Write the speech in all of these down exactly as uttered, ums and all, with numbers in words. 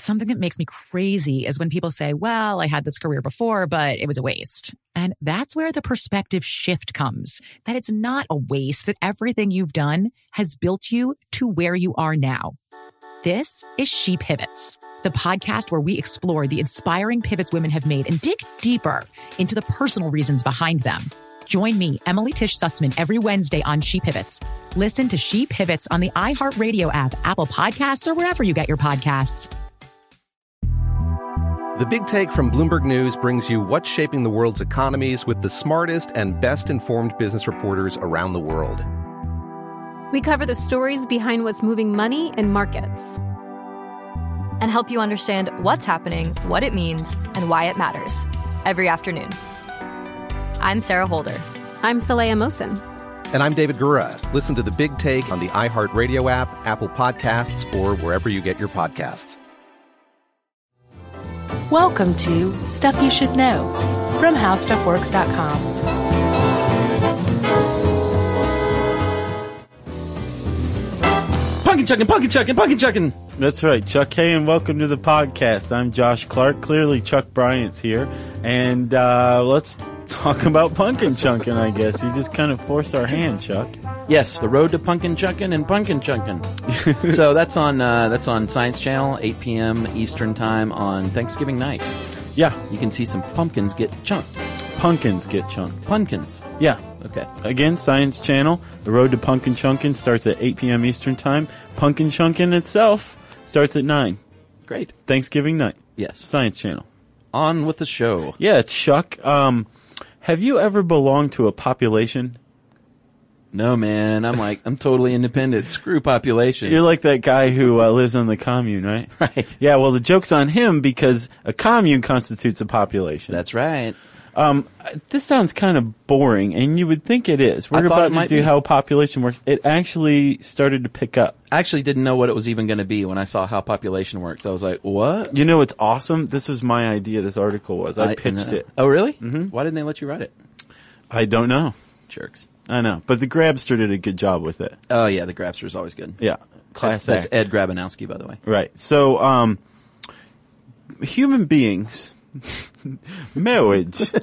Something that makes me crazy is when people say, well, I had this career before, but it was a waste. And that's where the perspective shift comes, that it's not a waste, that everything you've done has built you to where you are now. This is She Pivots, the podcast where we explore the inspiring pivots women have made and dig deeper into the personal reasons behind them. Join me, Emily Tish Sussman, every Wednesday on She Pivots. Listen to She Pivots on the iHeartRadio app, Apple Podcasts, or wherever you get your podcasts. The Big Take from Bloomberg News brings you what's shaping the world's economies with the smartest and best-informed business reporters around the world. We cover the stories behind what's moving money and markets, and help you understand what's happening, what it means, and why it matters every afternoon. I'm Sarah Holder. I'm Saleha Mohsin. And I'm David Gura. Listen to The Big Take on the iHeartRadio app, Apple Podcasts, or wherever you get your podcasts. Welcome to Stuff You Should Know from How Stuff Works dot com. Punkin' chuckin', punkin' chuckin', punkin' chuckin'. That's right, Chuck. Hey, and welcome to the podcast. I'm Josh Clark. Clearly, Chuck Bryant's here. And uh, let's talk about pumpkin chunkin', I guess. You just kind of forced our hand, Chuck. Yes, The Road to Pumpkin Chunkin' and Pumpkin Chunkin'. So that's on uh, that's on Science Channel, eight p.m. Eastern Time on Thanksgiving night. Yeah. You can see some pumpkins get chunked. Pumpkins get chunked. Pumpkins. Yeah. Okay. Again, Science Channel, The Road to Pumpkin Chunkin' starts at eight p.m. Eastern Time. Pumpkin Chunkin' itself starts at nine. Great. Thanksgiving night. Yes. Science Channel. On with the show. Yeah, Chuck. Um, have you ever belonged to a population? No, man. I'm like, I'm totally independent. Screw populations. You're like that guy who uh, lives on the commune, right? Right. Yeah, well, the joke's on him because a commune constitutes a population. That's right. Um, this sounds kind of boring, and you would think it is. We're I thought about it to do be. how population works. It actually started to pick up. I actually didn't know what it was even going to be when I saw how population works. I was like, what? You know what's awesome? This was my idea, this article was. I, I pitched know. it. Oh, really? Mm-hmm. Why didn't they let you write it? I don't know. Jerks. I know. But the Grabster did a good job with it. Oh, yeah, the Grabster is always good. Yeah. Class That's, act. that's Ed Grabanowski, by the way. Right. So, um, human beings, marriage,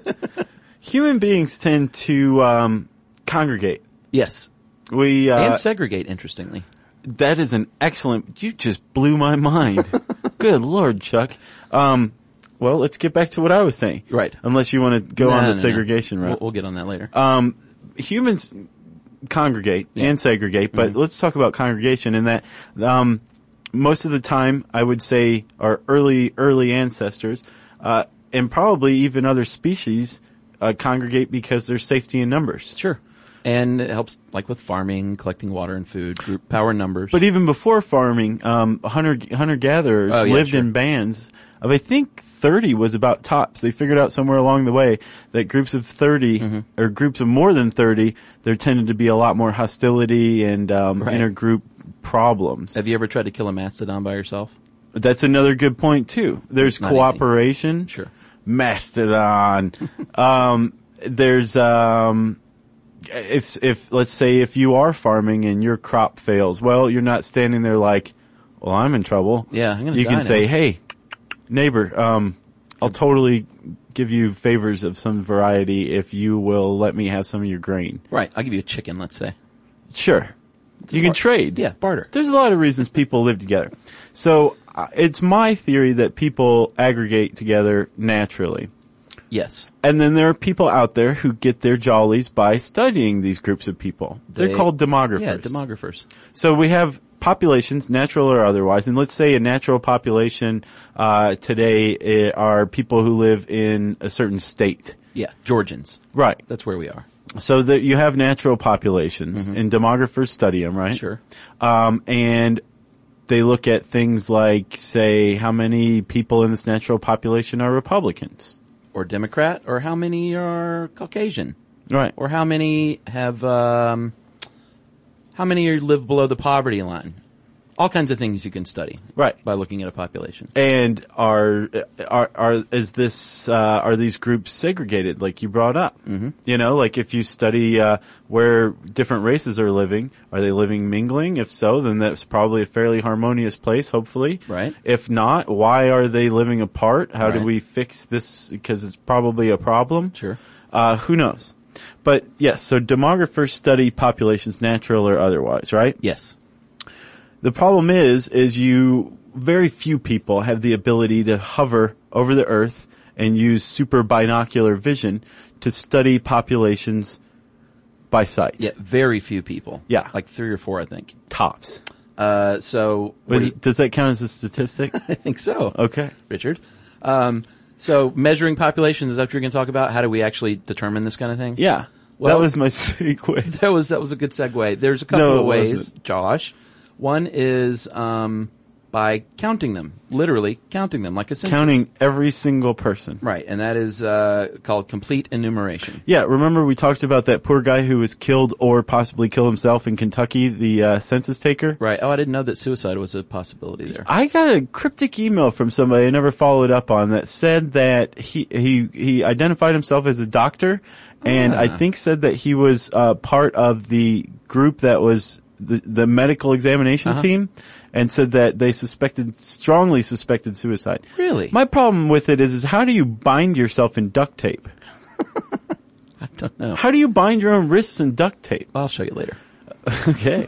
human beings tend to um, congregate. Yes. We uh, and segregate, interestingly. That is an excellent. You just blew my mind. Good Lord, Chuck. Um, well, let's get back to what I was saying. Right. Unless you want to go no, on no, the no, segregation no. route. We'll, we'll get on that later. Um, humans congregate yeah. and segregate, but mm-hmm. let's talk about congregation in that um, most of the time, I would say our early early ancestors uh, and probably even other species uh, congregate because there's safety in numbers. Sure. And it helps, like with farming, collecting water and food, group power numbers. But even before farming, um, hunter hunter gatherers oh, yeah, lived sure. in bands of, I think, thirty was about tops. They figured out somewhere along the way that groups of thirty mm-hmm. or groups of more than thirty, there tended to be a lot more hostility and um, right. intergroup problems. Have you ever tried to kill a mastodon by yourself? That's another good point too. There's cooperation. Easy. Sure. Mastodon. um, there's um. If, if, let's say if you are farming and your crop fails, well, you're not standing there like, well, I'm in trouble. Yeah, I'm gonna You die can now. say, hey, neighbor, um, I'll totally give you favors of some variety if you will let me have some of your grain. Right. I'll give you a chicken, let's say. Sure. You can trade. Yeah, barter. There's a lot of reasons people live together. So, uh, it's my theory that people aggregate together naturally. Yes. And then there are people out there who get their jollies by studying these groups of people. They're They- called demographers. Yeah, demographers. So we have populations, natural or otherwise, and let's say a natural population uh, today are people who live in a certain state. Yeah, Georgians. Right. That's where we are. So that you have natural populations, Mhm. and demographers study them, right? Sure. Um, and they look at things like, say, how many people in this natural population are Republicans. Or Democrat, or how many are Caucasian. Right. Or how many have, um, how many are live below the poverty line. all kinds of things you can study, Right. by looking at a population. And are are are is this uh, are these groups segregated, like you brought up? Mm-hmm. You know, like if you study uh, where different races are living, are they living mingling? If so, then that's probably a fairly harmonious place, hopefully. Right. If not, why are they living apart? How Right. do we fix this? Because it's probably a problem. Sure. Uh, who knows? But yes, so demographers study populations, natural or otherwise, right? Yes. The problem is, is you, very few people have the ability to hover over the earth and use super binocular vision to study populations by sight. Yeah, very few people. Yeah. Like three or four, I think. Tops. Uh, so, what do Was, you- does that count as a statistic? I think so. Okay. Richard. Um, so measuring populations, is that what you're going to talk about? How do we actually determine this kind of thing? Yeah. Well- that was my segue. That was, that was a good segue. There's a couple No, of it ways, wasn't. Josh. One is, um, by counting them. Literally counting them, like a census. Counting every single person. Right, and that is, uh, called complete enumeration. Yeah, remember we talked about that poor guy who was killed or possibly killed himself in Kentucky, the uh, census taker? Right. Oh, I didn't know that suicide was a possibility there. I got a cryptic email from somebody I never followed up on that said that he he he identified himself as a doctor, and Ah. I think said that he was uh, part of the group that was the the medical examination Uh-huh. team, and said that they suspected strongly suspected suicide. Really? My problem with it is is how do you bind yourself in duct tape? I don't know. How do you bind your own wrists in duct tape? I'll show you later. Okay.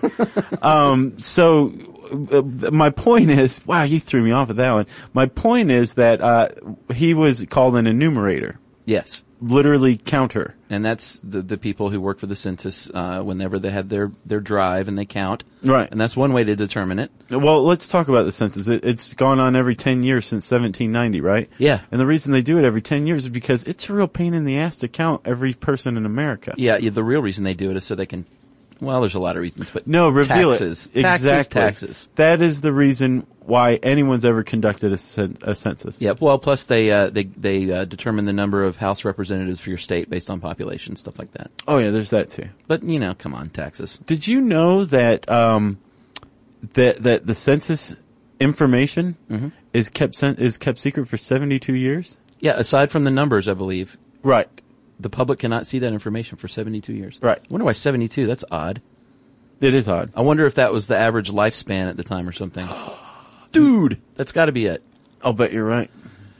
um, so uh, my point is, wow, you threw me off with that one. My point is that uh, he was called an enumerator, Yes. literally counter. And that's the the people who work for the census, uh, whenever they have their, their drive and they count. Right. And that's one way to determine it. Well, let's talk about the census. It, it's gone on every ten years since seventeen ninety, right? Yeah. And the reason they do it every ten years is because it's a real pain in the ass to count every person in America. Yeah, yeah, the real reason they do it is so they can, well, there's a lot of reasons, but No, reveal taxes. it. Taxes, Exactly. taxes. That is the reason why anyone's ever conducted a, cen- a census. Yeah, well, plus they, uh, they, they, uh, determine the number of House representatives for your state based on population, stuff like that. Oh yeah, there's that too. But, you know, come on, taxes. Did you know that um, that that the census information Mm-hmm. is kept sen- is kept secret for seventy-two years? Yeah, aside from the numbers, I believe, Right. the public cannot see that information for seventy-two years. Right. I wonder why seventy-two, that's odd. It is odd. I wonder if that was the average lifespan at the time or something. Dude, that's got to be it. I'll bet you're right.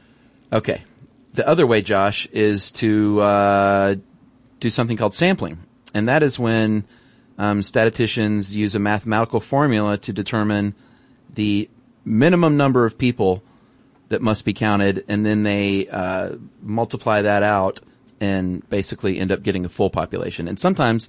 Okay. The other way, Josh, is to uh, do something called sampling. And that is when um, statisticians use a mathematical formula to determine the minimum number of people that must be counted, and then they uh, multiply that out and basically end up getting a full population. And sometimes,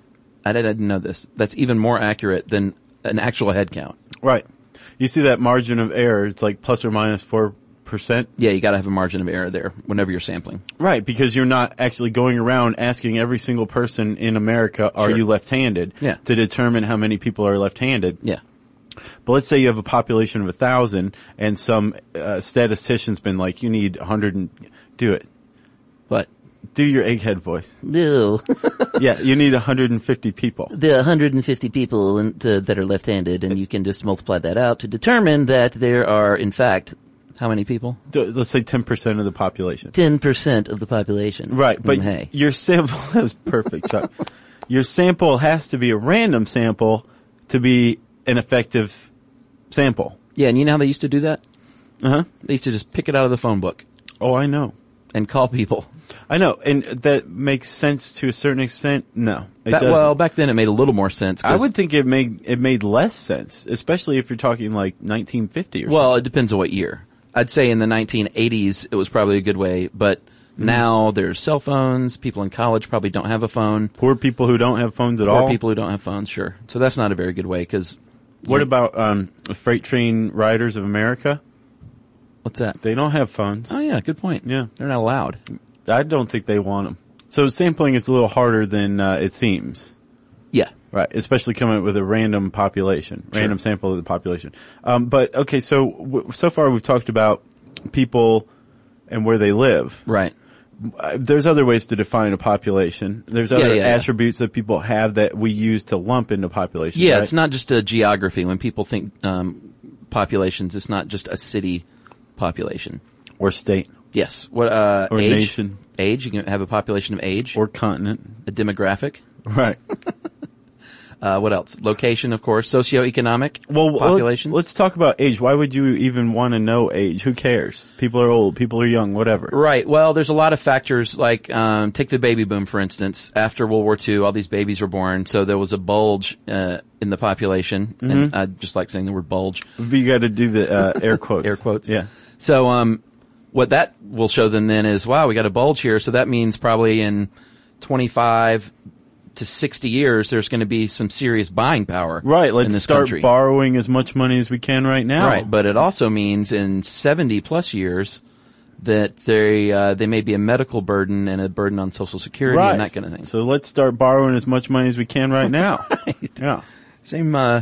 I didn't know this, that's even more accurate than an actual head count. Right. You see that margin of error? It's like plus or minus four percent. Yeah, you got to have a margin of error there whenever you're sampling. Right, because you're not actually going around asking every single person in America, "Are Sure. you left-handed?" Yeah. to determine how many people are left-handed. Yeah. But let's say you have a population of a thousand, and some uh, statistician's been like, "You need a hundred and do it." But Do your egghead voice. No, Yeah, you need one hundred fifty people. there are one hundred fifty people in, to, that are left-handed, and you can just multiply that out to determine that there are, in fact, how many people? D- Let's say ten percent of the population. ten percent of the population. Right, but Mm, hey, your sample is perfect, Chuck. Your sample has to be a random sample to be an effective sample. Yeah, and you know how they used to do that? Uh-huh. They used to just pick it out of the phone book Oh, I know. and call people. I know, and that makes sense to a certain extent. No, it That- doesn't. well, back then it made a little more sense. 'cause- I would think it made it made less sense, especially if you're talking like nineteen fifty or Well, it depends on what year. I'd say in the nineteen eighties it was probably a good way, but Mm-hmm. now there's cell phones. People in college probably don't have a phone. something. Poor people who don't have phones at Poor all. people who don't have phones, sure. So that's not a very good way because What about um, freight train riders of America? what's that? They don't have phones. Oh yeah, good point. Yeah. They're not allowed. I don't think they want them. So sampling is a little harder than uh, it seems. Yeah. Right, especially coming up with a random population, Sure. random sample of the population. Um, but okay, so w- so far we've talked about people and where they live. Right. uh, there's other ways to define a population. There's other Yeah, yeah, yeah. attributes that people have that we use to lump into population. Yeah, right? it's not just a geography. When people think um, populations, it's not just a city population. Or state. Yes. What uh, Or age? nation. Age. You can have a population of age. Or continent. A demographic. Right. Uh, what else? Location, of course. Socioeconomic Well, populations. let's, let's talk about age. Why would you even want to know age? Who cares? People are old. People are young. Whatever. Right. Well, there's a lot of factors. Like, um, take the baby boom, for instance. After World War Two, all these babies were born, so there was a bulge uh, in the population. Mm-hmm. And I just like saying the word bulge. You got to do the uh, air quotes. Air quotes. Yeah. So, um, what that will show them then is, wow, we got a bulge here. So that means probably in twenty-five to sixty years, there's going to be some serious buying power. Right. Let's in this start country. borrowing as much money as we can right now. Right. But it also means in seventy plus years that they, uh, they may be a medical burden and a burden on Social Security Right. and that kind of thing. So let's start borrowing as much money as we can right now. Right. Yeah. Same, uh,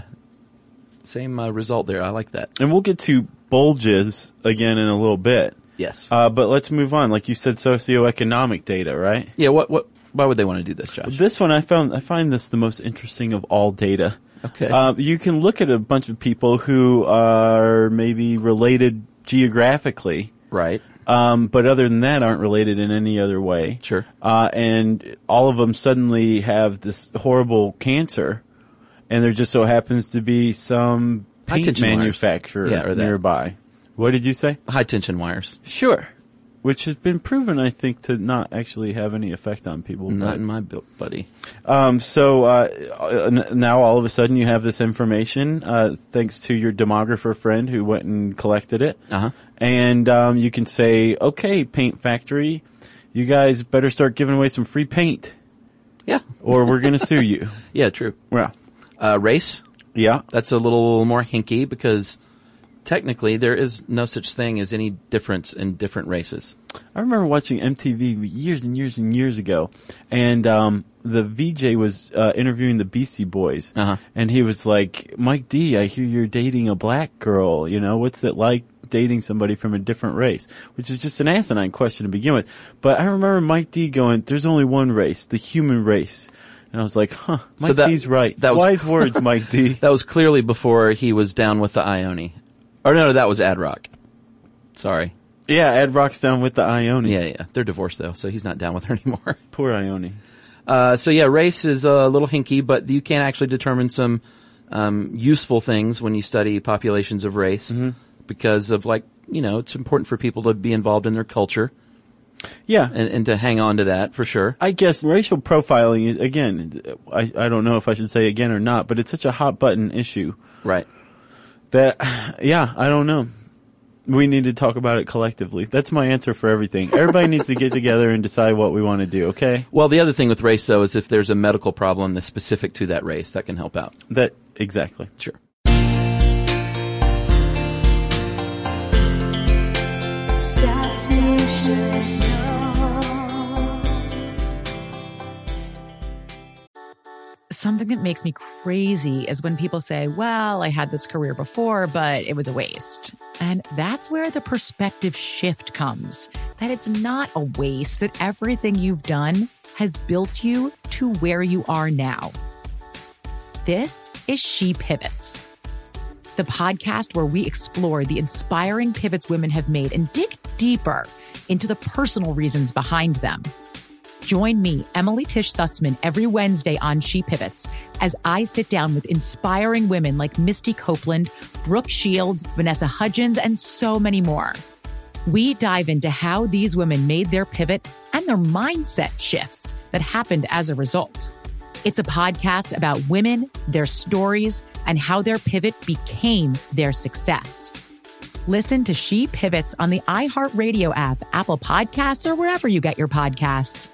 same, uh, result there. I like that. And we'll get to bulges again in a little bit. Yes. Uh, but let's move on. Like you said, socioeconomic data, right? Yeah. What, what, why would they want to do this, Josh? This one I found, I find this the most interesting of all data. Okay. Uh, you can look at a bunch of people who are maybe related geographically. Right. Um, but other than that, aren't related in any other way. Sure. Uh, and all of them suddenly have this horrible cancer, and there just so happens to be some High paint tension wires. manufacturer Yeah, or that. nearby. What did you say? High tension wires. Sure. Which has been proven, I think, to not actually have any effect on people. Not but- in my book, buddy. Um, so uh, n- now all of a sudden you have this information uh, thanks to your demographer friend who went and collected it. Uh-huh. And um, you can say, okay, paint factory, you guys better start giving away some free paint Yeah. or we're going to sue you. Yeah, true. Well, Uh, race. yeah. That's a little more hinky because technically there is no such thing as any difference in different races. I remember watching M T V years and years and years ago, and um, the V J was uh, interviewing the Beastie Boys, Uh-huh. and he was like, Mike D, I hear you're dating a black girl, you know, what's it like dating somebody from a different race? Which is just an asinine question to begin with. But I remember Mike D going, there's only one race, the human race. And I was like, huh, Mike So that- D's right. that was- Wise words, Mike D. That was clearly before he was down with the Ione. Or no, that was Ad Rock. Sorry. Yeah, Ed Rock's down with the Ione. Yeah, yeah. They're divorced though, so he's not down with her anymore. Poor Ione. Uh, so yeah, race is a little hinky, but you can actually determine some um, useful things when you study populations of race Mm-hmm. because of like, you know, it's important for people to be involved in their culture Yeah. and, and to hang on to that for sure. I guess racial profiling, again, I, I don't know if I should say again or not, but it's such a hot button issue Right. that, yeah, I don't know. We need to talk about it collectively. That's my answer for everything. Everybody needs to get together and decide what we want to do, okay? Well, the other thing with race though is if there's a medical problem that's specific to that race, that can help out. That, exactly. Sure. Something that makes me crazy is when people say, well, I had this career before, but it was a waste. And that's where the perspective shift comes, that it's not a waste, that everything you've done has built you to where you are now. This is She Pivots, the podcast where we explore the inspiring pivots women have made and dig deeper into the personal reasons behind them. Join me, Emily Tish Sussman, every Wednesday on She Pivots as I sit down with inspiring women like Misty Copeland, Brooke Shields, Vanessa Hudgens, and so many more. We dive into how these women made their pivot and their mindset shifts that happened as a result. It's a podcast about women, their stories, and how their pivot became their success. Listen to She Pivots on the iHeartRadio app, Apple Podcasts, or wherever you get your podcasts.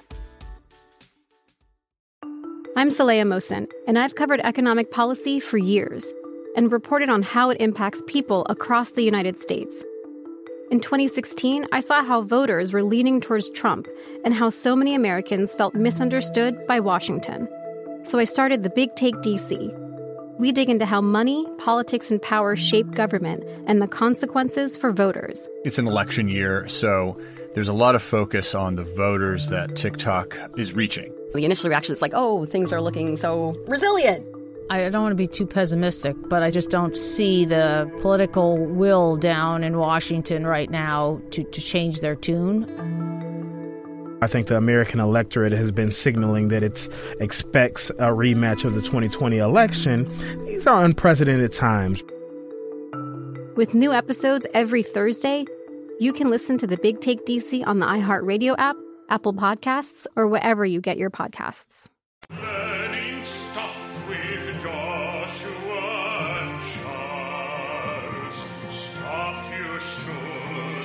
I'm Saleha Mohsen, and I've covered economic policy for years and reported on how it impacts people across the United States. In twenty sixteen, I saw how voters were leaning towards Trump and how so many Americans felt misunderstood by Washington. So I started The Big Take D C. We dig into how money, politics, and power shape government and the consequences for voters. It's an election year, so there's a lot of focus on the voters that TikTok is reaching. The initial reaction is like, oh, things are looking so resilient. I don't want to be too pessimistic, but I just don't see the political will down in Washington right now to, to change their tune. I think the American electorate has been signaling that it expects a rematch of the twenty twenty election. These are unprecedented times. With new episodes every Thursday, you can listen to The Big Take D C on the iHeartRadio app, Apple Podcasts, or wherever you get your podcasts. Learning stuff with Joshua and Charles. Stuff you should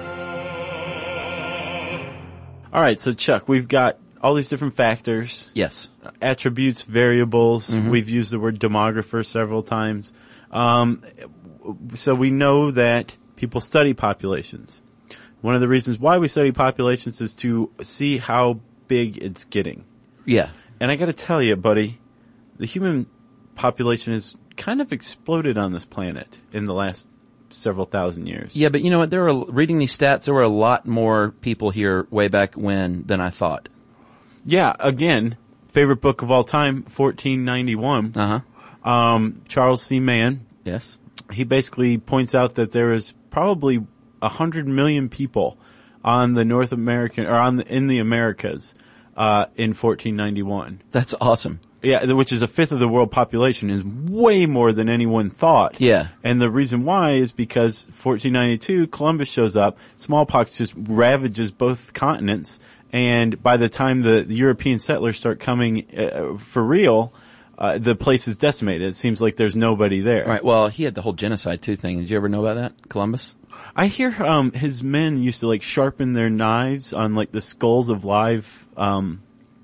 know. All right, so Chuck, we've got all these different factors. Yes. Attributes, variables. Mm-hmm. We've used the word demographer several times. Um, so we know that people study populations. One of the reasons why we study populations is to see how big it's getting. Yeah. And I got to tell you, buddy, the human population has kind of exploded on this planet in the last several thousand years. Yeah, but you know what? There were, reading these stats, there were a lot more people here way back when than I thought. Yeah, again, favorite book of all time, fourteen ninety-one. Uh-huh. Um, Charles C. Mann. Yes. He basically points out that there is probably a hundred million people on the North American, or on the, in the Americas, uh, in fourteen ninety-one. That's awesome. Yeah, which is a fifth of the world population, is way more than anyone thought. Yeah. And the reason why is because fourteen ninety-two, Columbus shows up, smallpox just ravages both continents, and by the time the, the European settlers start coming uh, for real, uh, the place is decimated. It seems like there's nobody there. Right. Well, he had the whole genocide too thing. Did you ever know about that, Columbus? I hear um his men used to like sharpen their knives on like the skulls of live um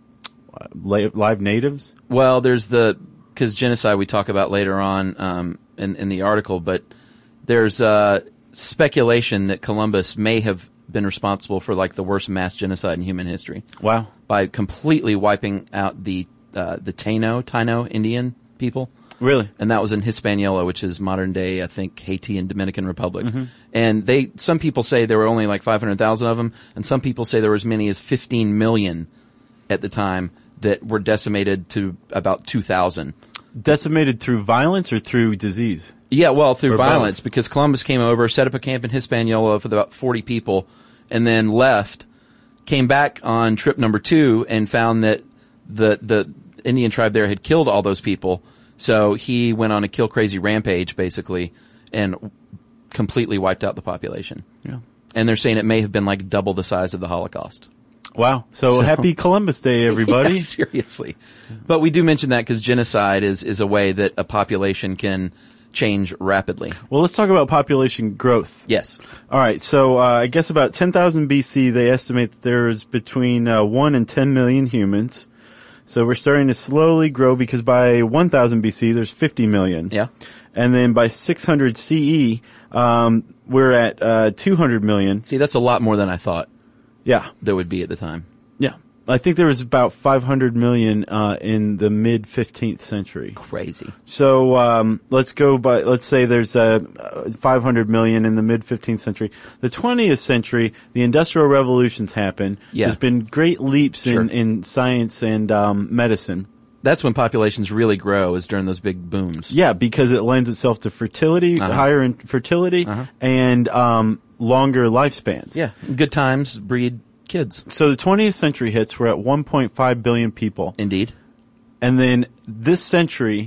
live, live natives. Well, there's the because genocide we talk about later on um in in the article, but there's uh speculation that Columbus may have been responsible for like the worst mass genocide in human history. Wow. By completely wiping out the uh the Taino Taino Indian people. Really? And that was in Hispaniola, which is modern day, I think, Haiti and Dominican Republic. Mm-hmm. And they, some people say there were only like five hundred thousand of them, and some people say there were as many as fifteen million at the time that were decimated to about two thousand. Decimated through violence or through disease? Yeah, well, through or violence, both? Because Columbus came over, set up a camp in Hispaniola with about forty people, and then left, came back on trip number two, and found that the, the Indian tribe there had killed all those people. So he went on a kill crazy rampage, basically, and completely wiped out the population. Yeah. And they're saying it may have been like double the size of the Holocaust. Wow. So, so happy Columbus Day, everybody. Yeah, seriously. But we do mention that because genocide is, is a way that a population can change rapidly. Well, let's talk about population growth. Yes. All right. So, uh, I guess about ten thousand B C, they estimate that there's between uh, one and ten million humans. So we're starting to slowly grow because by one thousand B C, there's fifty million. Yeah. And then by six hundred C E, um, we're at uh, two hundred million. See, that's a lot more than I thought. Yeah. There would be at the time. Yeah. I think there was about five hundred million uh, in the mid fifteenth century. Crazy. So um, let's go by. Let's say there's uh, five hundred million in the mid fifteenth century. The twentieth century, the Industrial Revolutions happen. Yeah. There's been great leaps Sure. in in science and um, medicine. That's when populations really grow, is during those big booms. Yeah, because it lends itself to fertility, Uh-huh. higher in fertility, Uh-huh. and um, longer lifespans. Yeah. Good times breed kids. So the twentieth century hits, we're at one point five billion people. Indeed. And then this century,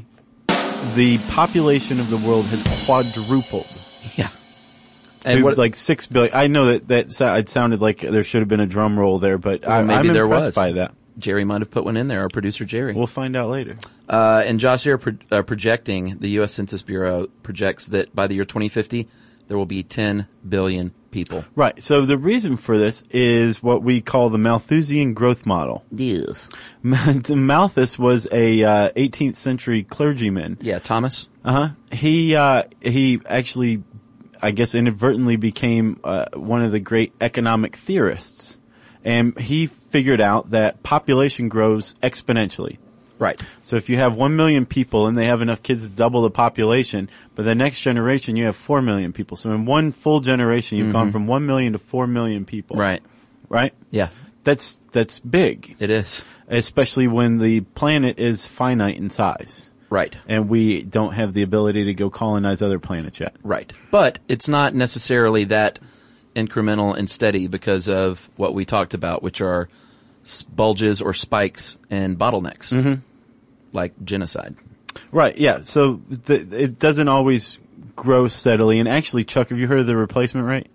the population of the world has quadrupled. Yeah. To And what, like six billion. I know that that sa- it sounded like there should have been a drum roll there, but Well, I, maybe I'm there impressed was. by that. Jerry might have put one in there, our producer Jerry. We'll find out later. Uh, and Josh, they're pro- uh, projecting, the U S Census Bureau projects that by the year twenty fifty, there will be ten billion people. Right. So the reason for this is what we call the Malthusian growth model. Yes. Malthus was a uh, eighteenth century clergyman. Yeah, Thomas. Uh-huh. He, uh, he actually, I guess, inadvertently became uh, one of the great economic theorists. And he figured out that population grows exponentially. Right. So if you have one million people and they have enough kids to double the population, but the next generation you have four million people. So in one full generation, you've Mhm. gone from one million to four million people. Right. Right? Yeah. That's, that's big. It is. Especially when the planet is finite in size. Right. And we don't have the ability to go colonize other planets yet. Right. But it's not necessarily that incremental and steady because of what we talked about, which are s- bulges or spikes and bottlenecks, mm-hmm. like genocide. Right, yeah. So the, it doesn't always grow steadily. And actually, Chuck, have you heard of the replacement rate?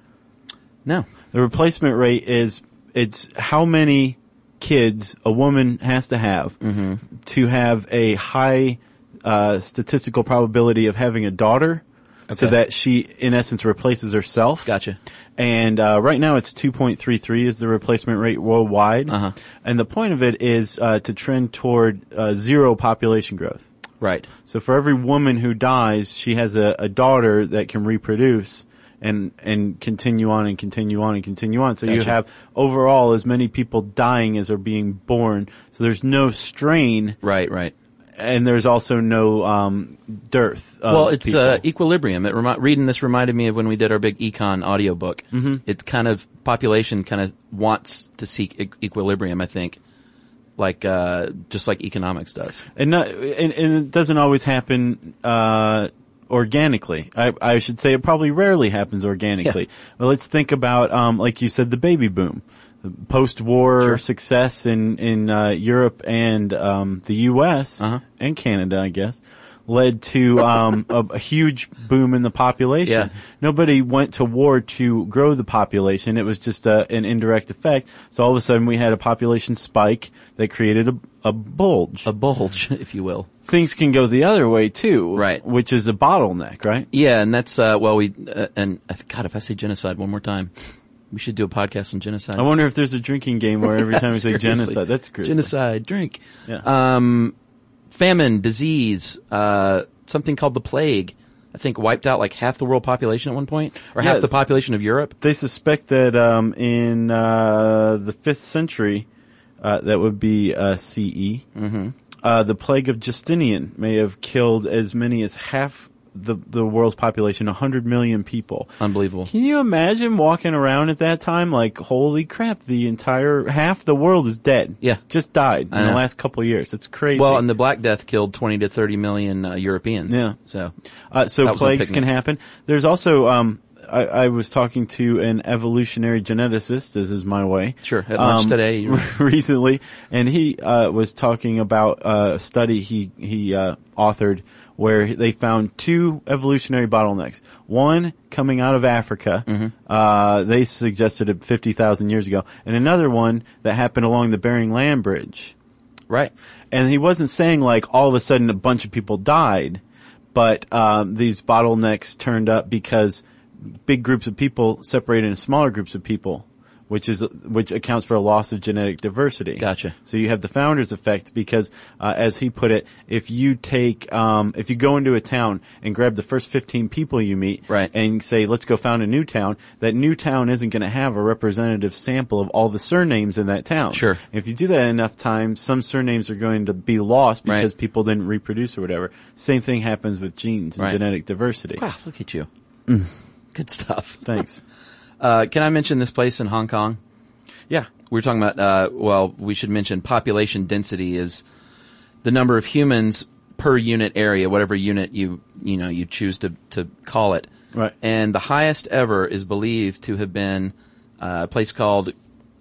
No. The replacement rate is, it's how many kids a woman has to have mm-hmm. to have a high uh, statistical probability of having a daughter, okay. so that she, in essence, replaces herself. Gotcha. And uh, right now it's two point three three is the replacement rate worldwide. Uh-huh. And the point of it is uh, to trend toward uh, zero population growth. Right. So for every woman who dies, she has a, a daughter that can reproduce and and continue on and continue on and continue on. So you Gotcha. have overall as many people dying as are being born. So there's no strain. Right, right. And there's also no um, dearth of Well, it's people. uh, equilibrium. It remi- reading this reminded me of when we did our big econ audiobook. Mm-hmm. It kind of, population kind of wants to seek e- equilibrium, I think. Like, uh, just like economics does. And, not, and, and it doesn't always happen uh, organically. I, I should say it probably rarely happens organically. Yeah. Well, let's think about, um, like you said, the baby boom. Post-war Sure. success in, in uh, Europe and um, the U S Uh-huh. and Canada, I guess, led to um, a, a huge boom in the population. Yeah. Nobody went to war to grow the population. It was just a, an indirect effect. So all of a sudden we had a population spike that created a, a bulge. A bulge, if you will. Things can go the other way too, Right. Which is a bottleneck, right? Yeah, and that's, uh, well, we, uh, and, uh, God, if I say genocide one more time, we should do a podcast on genocide. I wonder if there's a drinking game where every Yeah, time we say seriously. genocide, that's crazy. Genocide, drink. Yeah. Um, famine, disease, uh, something called the plague, I think wiped out like half the world population at one point, or Yeah. half the population of Europe. They suspect that um, in uh, the fifth century, uh, that would be uh, C E, Mm-hmm. uh, the plague of Justinian may have killed as many as half the the world's population, one hundred million people. Unbelievable. Can you imagine walking around at that time like, holy crap, the entire, half the world is dead. Yeah. Just died in I the know. last couple of years. It's crazy. Well, and the Black Death killed twenty to thirty million uh, Europeans. Yeah. So, Uh, so that was no plagues picnic. can happen. There's also, um, I, I was talking to an evolutionary geneticist, as is my way. Sure, at lunch um, today. recently, and he uh, was talking about uh, a study he he uh, authored where they found two evolutionary bottlenecks. One coming out of Africa, Mm-hmm. uh, they suggested it fifty thousand years ago, and another one that happened along the Bering Land Bridge. Right. And he wasn't saying like all of a sudden a bunch of people died, but um, these bottlenecks turned up because big groups of people separated into smaller groups of people, which is which accounts for a loss of genetic diversity. Gotcha. So you have the founder's effect because, uh, as he put it, if you take, um, if you go into a town and grab the first fifteen people you meet, right. and say, let's go found a new town, that new town isn't going to have a representative sample of all the surnames in that town. Sure. If you do that enough times, some surnames are going to be lost because Right. people didn't reproduce or whatever. Same thing happens with genes and Right. genetic diversity. Wow, look at you. Mm. Good stuff. Thanks. Uh, can I mention this place in Hong Kong? Yeah. We were talking about, uh, well, we should mention population density is the number of humans per unit area, whatever unit you, you know, you choose to, to call it. Right. And the highest ever is believed to have been uh, a place called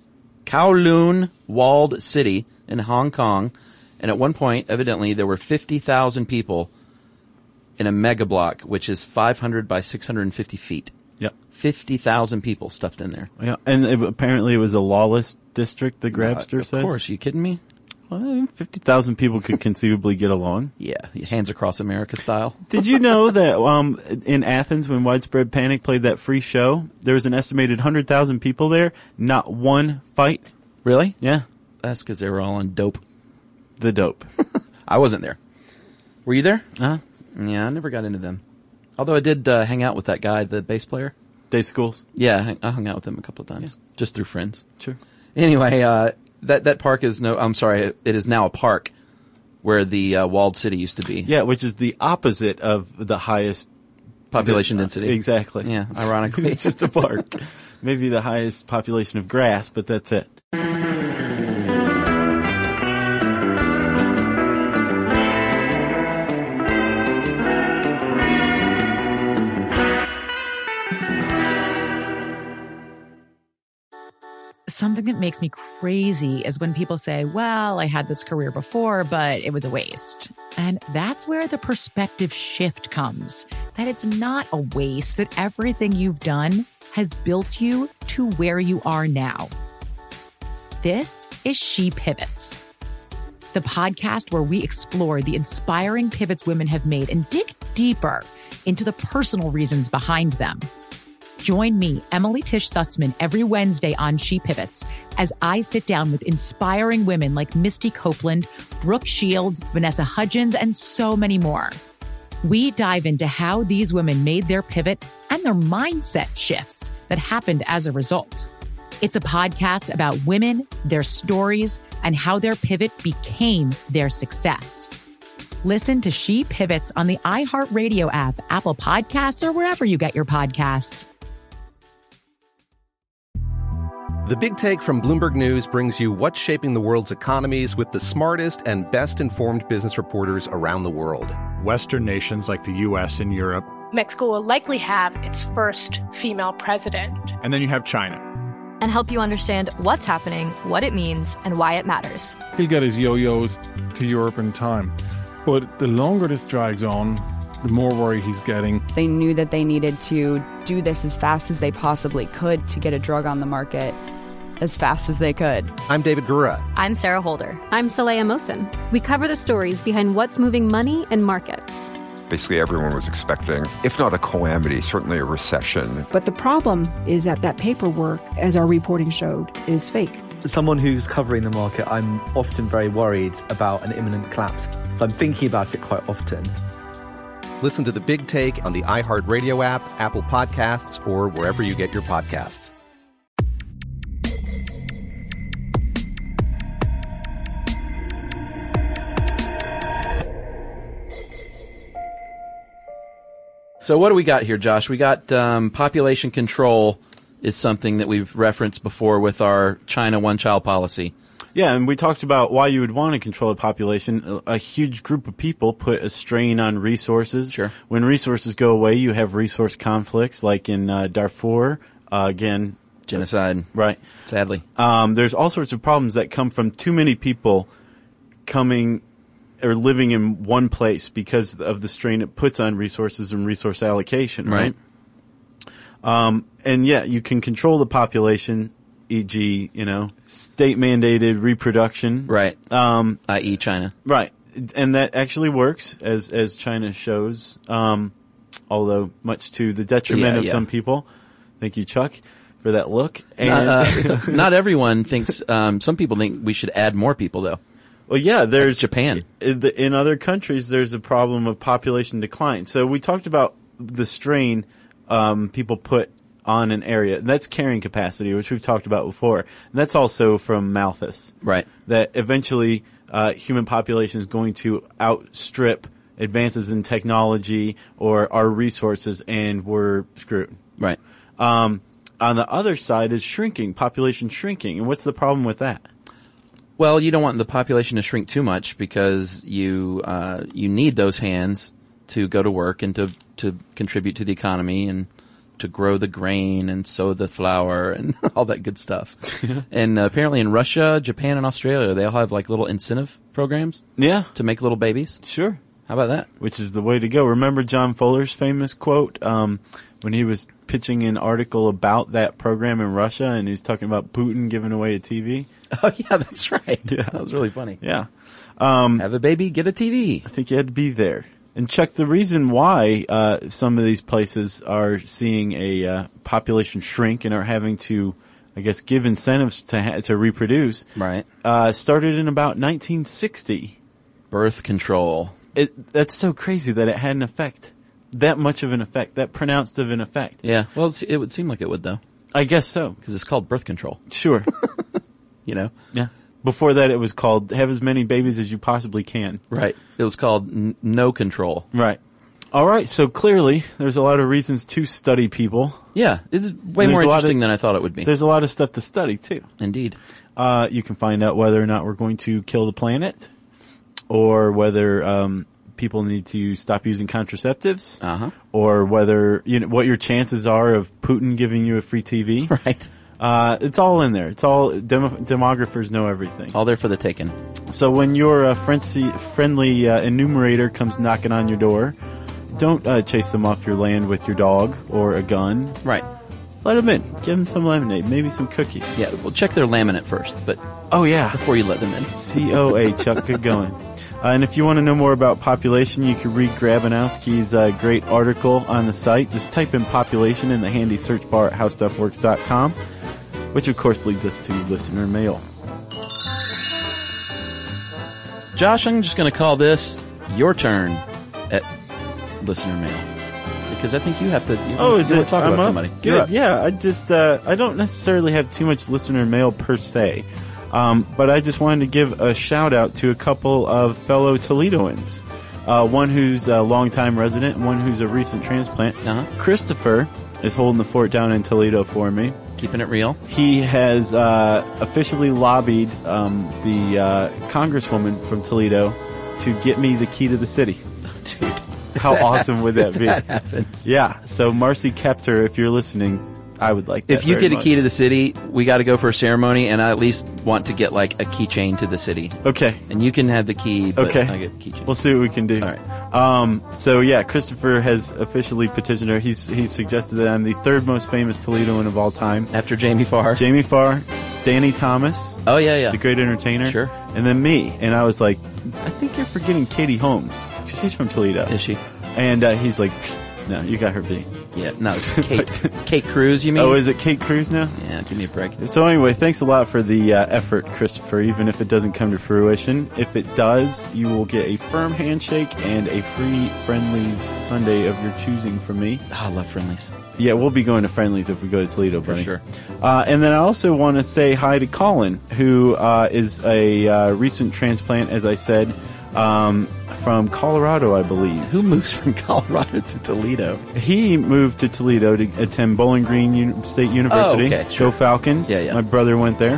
Kowloon Walled City in Hong Kong. And at one point, evidently, there were fifty thousand people in a mega block, which is five hundred by six hundred fifty feet. Yep. fifty thousand people stuffed in there. Yeah. And it, apparently it was a lawless district, the Grabster Uh, of says. Of course. You kidding me? Well, fifty thousand people could conceivably get along. Yeah. Hands across America style. Did you know that um, in Athens, when Widespread Panic played that free show, there was an estimated one hundred thousand people there, not one fight? Really? Yeah. That's because they were all on dope. The dope. I wasn't there. Were you there? Huh? Yeah, I never got into them. Although I did uh, hang out with that guy, the bass player. Day schools? Yeah, I hung out with him a couple of times, yeah. Just through friends. Sure. Anyway, uh, that that park is no. I'm sorry, it is now a park where the uh, walled city used to be. Yeah, which is the opposite of the highest population the, density. Exactly. Yeah, ironically. It's just a park. Maybe the highest population of grass, but that's it. Something that makes me crazy is when people say, well, I had this career before, but it was a waste. And that's where the perspective shift comes, that it's not a waste, that everything you've done has built you to where you are now. This is She Pivots, the podcast where we explore the inspiring pivots women have made and dig deeper into the personal reasons behind them. Join me, Emily Tish Sussman, every Wednesday on She Pivots as I sit down with inspiring women like Misty Copeland, Brooke Shields, Vanessa Hudgens, and so many more. We dive into how these women made their pivot and their mindset shifts that happened as a result. It's a podcast about women, their stories, and how their pivot became their success. Listen to She Pivots on the iHeartRadio app, Apple Podcasts, or wherever you get your podcasts. The Big Take from Bloomberg News brings you what's shaping the world's economies with the smartest and best-informed business reporters around the world. Western nations like the U S and Europe. Mexico will likely have its first female president. And then you have China. And help you understand what's happening, what it means, and why it matters. He'll get his yo-yos to Europe in time. But the longer this drags on, the more worry he's getting. They knew that they needed to do this as fast as they possibly could to get a drug on the market as fast as they could. I'm David Gura. I'm Sarah Holder. I'm Saleha Mohsen. We cover the stories behind what's moving money and markets. Basically, everyone was expecting, if not a calamity, certainly a recession. But the problem is that that paperwork, as our reporting showed, is fake. As someone who's covering the market, I'm often very worried about an imminent collapse. So I'm thinking about it quite often. Listen to The Big Take on the iHeartRadio app, Apple Podcasts, or wherever you get your podcasts. So what do we got here, Josh? We got um, population control is something that we've referenced before with our China one-child policy. Yeah, and we talked about why you would want to control a population. A, a huge group of people put a strain on resources. Sure. When resources go away, you have resource conflicts, like in uh, Darfur. Uh, again, genocide. Right. Sadly. Um, there's all sorts of problems that come from too many people coming or living in one place because of the strain it puts on resources and resource allocation, right? right? Um, and yeah, you can control the population, for example, you know, state-mandated reproduction. Right. Um, that is. China. Right. And that actually works, as as China shows, um, although much to the detriment yeah, of yeah. some people. Thank you, Chuck, for that look. And not, uh, not everyone thinks, um, some people think we should add more people, though. Well, yeah, there's like Japan. In other countries, there's a problem of population decline. So we talked about the strain um, people put on an area. That's carrying capacity, which we've talked about before. And that's also from Malthus. Right. That eventually uh, human population is going to outstrip advances in technology or our resources, and we're screwed. Right. Um, on the other side is shrinking, population shrinking. And what's the problem with that? Well, you don't want the population to shrink too much because you uh, you need those hands to go to work and to to contribute to the economy and to grow the grain and sow the flour and all that good stuff. And uh, apparently in Russia, Japan, and Australia, they all have like little incentive programs. Yeah. To make little babies. Sure. How about that? Which is the way to go. Remember John Fuller's famous quote um, when he was pitching an article about that program in Russia, and he was talking about Putin giving away a T V? Oh, yeah, that's right. Yeah. That was really funny. Yeah. Um, Have a baby, get a T V. I think you had to be there. And Chuck, the reason why uh, some of these places are seeing a uh, population shrink and are having to, I guess, give incentives to ha- to reproduce, right? Uh, started in about nineteen sixty. Birth control. It, that's so crazy that it had an effect, that much of an effect, that pronounced of an effect. Yeah. Well, it's, it would seem like it would, though. I guess so. Because it's called birth control. Sure. You know? Yeah. Before that, it was called Have As Many Babies As You Possibly Can. Right. It was called n- No Control. Right. All right. So clearly, there's a lot of reasons to study people. Yeah. It's way There's more a lot interesting of- than I thought it would be. There's a lot of stuff to study, too. Indeed. Uh, you can find out whether or not we're going to kill the planet, or whether um, people need to stop using contraceptives, uh-huh. or whether you know what your chances are of Putin giving you a free T V. Right. Uh, it's all in there. It's all demo- demographers know everything. All there for the taking. So when your uh, friendly, friendly uh, enumerator comes knocking on your door, don't uh, chase them off your land with your dog or a gun. Right. Let them in. Give them some lemonade, maybe some cookies. Yeah, well, check their laminate first, but oh yeah, before you let them in. C O A, Chuck, good going. Uh, and if you want to know more about population, you can read Grabanowski's uh, great article on the site. Just type in population in the handy search bar at how stuff works dot com, which of course leads us to listener mail. Josh, I'm just going to call this your turn at listener mail. Because I think you have to, you, Oh, you is want it? to talk I'm about up? somebody. Good. You're up. Yeah, I just uh, I don't necessarily have too much listener mail per se, um, but I just wanted to give a shout out to a couple of fellow Toledoans. Uh, one who's a longtime resident, and one who's a recent transplant. Uh-huh. Christopher is holding the fort down in Toledo for me. Keeping it real. He has uh, officially lobbied um, the uh, congresswoman from Toledo to get me the key to the city. Dude. How awesome would that be? That happens. Yeah. So Marcy Kepter, if you're listening, I would like that If you very get a much. key to the city, we got to go for a ceremony, and I at least want to get like a keychain to the city. Okay. And you can have the key, but Okay. I get a keychain. We'll see what we can do. All right. Um, so yeah, Christopher has officially petitioned her. He's he's suggested that I'm the third most famous Toledoan of all time. After Jamie Farr. Jamie Farr, Danny Thomas. Oh yeah, yeah. The great entertainer. Sure. And then me. And I was like, I think you're forgetting Katie Holmes, because she's from Toledo. Is she? And uh, he's like, no, you got her beat. Yeah, no, Kate, Kate Cruz, you mean? Oh, is it Kate Cruz now? Yeah, give me a break. So anyway, thanks a lot for the uh, effort, Christopher, even if it doesn't come to fruition. If it does, you will get a firm handshake and a free Friendlies Sunday of your choosing from me. Oh, I love Friendlies. Yeah, we'll be going to Friendlies if we go to Toledo, buddy. For sure. Uh, and then I also want to say hi to Colin, who uh, is a uh, recent transplant, as I said, um, from Colorado, I believe. Who moves from Colorado to Toledo? He moved to Toledo to attend Bowling Green U- State University. Oh, okay, sure. Go Falcons. Yeah, yeah. My brother went there.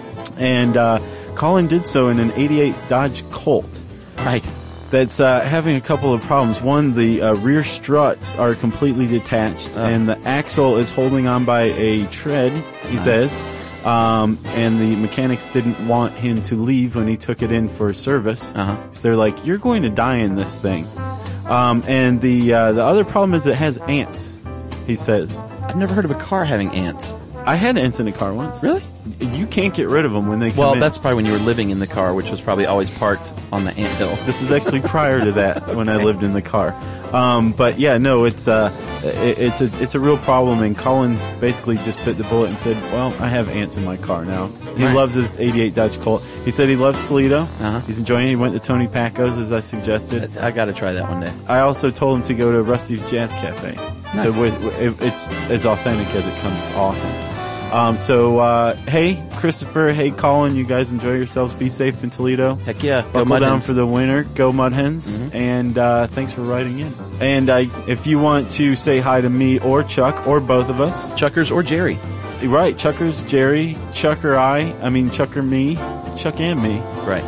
And uh, Colin did so in an eighty-eight Dodge Colt. Right. That's uh, having a couple of problems. One, the uh, rear struts are completely detached, Oh. and the axle is holding on by a tread, he Nice. says. Um, and the mechanics didn't want him to leave when he took it in for service. Uh-huh. So they're like, you're going to die in this thing. Um, and the uh, the other problem is it has ants, he says. I've never heard of a car having ants. I had ants in a car once. Really? You can't get rid of them when they come Well, in. that's probably when you were living in the car, which was probably always parked on the anthill. This is actually prior to that when I lived in the car. Um, but yeah, no, it's uh, it, it's a it's a real problem. And Collins basically just bit the bullet and said, "Well, I have ants in my car now." He Right. loves his eighty-eight Dodge Colt. He said he loves Toledo. Uh-huh. He's enjoying it. He went to Tony Paco's, as I suggested. I, I got to try that one day. I also told him to go to Rusty's Jazz Cafe. Nice. So with, it, it's as authentic as it comes. It's awesome. Um, so, uh, hey, Christopher, hey, Colin, you guys enjoy yourselves. Be safe in Toledo. Heck yeah. Go Buckle Mud down Hens. for the winter. Go Mud Hens. Mhm. And uh, thanks for writing in. And uh, if you want to say hi to me or Chuck or both of us. Chuckers or Jerry. Right, Chuckers, Jerry, Chuck or I. I mean, Chuck or me. Chuck and me. Right.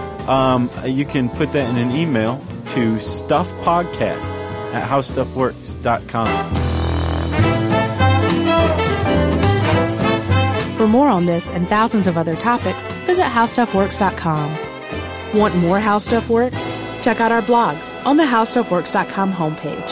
Um, you can put that in an email to stuffpodcast at how stuff works dot com. For more on this and thousands of other topics, visit how stuff works dot com. Want more How Stuff Works? Check out our blogs on the how stuff works dot com homepage.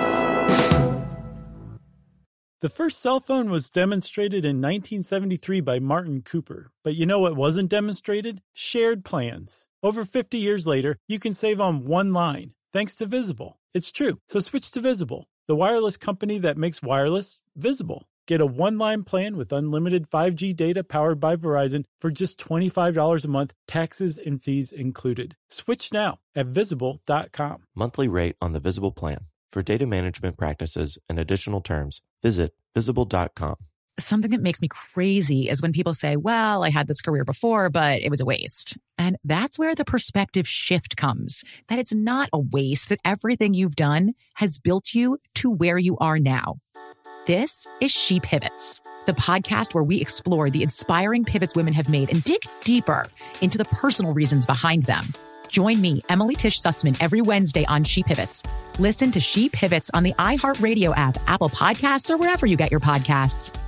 The first cell phone was demonstrated in nineteen seventy-three by Martin Cooper. But you know what wasn't demonstrated? Shared plans. Over fifty years later, you can save on one line, thanks to Visible. It's true, so switch to Visible, the wireless company that makes wireless visible. Get a one-line plan with unlimited five G data powered by Verizon for just twenty-five dollars a month, taxes and fees included. Switch now at visible dot com. Monthly rate on the Visible plan. For data management practices and additional terms, visit visible dot com. Something that makes me crazy is when people say, well, I had this career before, but it was a waste. And that's where the perspective shift comes, that it's not a waste, that everything you've done has built you to where you are now. This is She Pivots, the podcast where we explore the inspiring pivots women have made and dig deeper into the personal reasons behind them. Join me, Emily Tish Sussman, every Wednesday on She Pivots. Listen to She Pivots on the iHeartRadio app, Apple Podcasts, or wherever you get your podcasts.